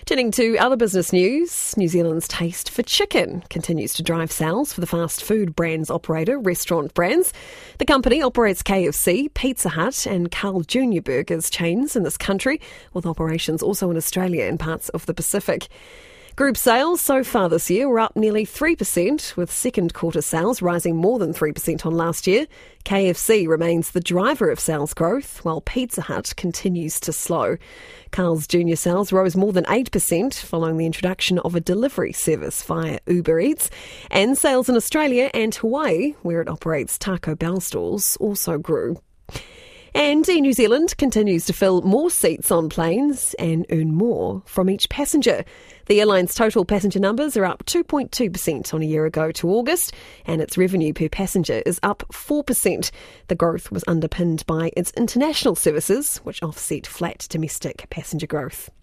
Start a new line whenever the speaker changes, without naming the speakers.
Turning to other business news, New Zealand's taste for chicken continues to drive sales for the fast food brands operator Restaurant Brands. The company operates KFC, Pizza Hut and Carl Jr. Burgers chains in this country, with operations also in Australia and parts of the Pacific. Group sales so far this year were up nearly 3%, with second quarter sales rising more than 3% on last year. KFC remains the driver of sales growth, while Pizza Hut continues to slow. Carl's Jr. sales rose more than 8% following the introduction of a delivery service via Uber Eats. And sales in Australia and Hawaii, where it operates Taco Bell stores, also grew. And Air New Zealand continues to fill more seats on planes and earn more from each passenger. The airline's total passenger numbers are up 2.2% on a year ago to August, and its revenue per passenger is up 4%. The growth was underpinned by its international services, which offset flat domestic passenger growth.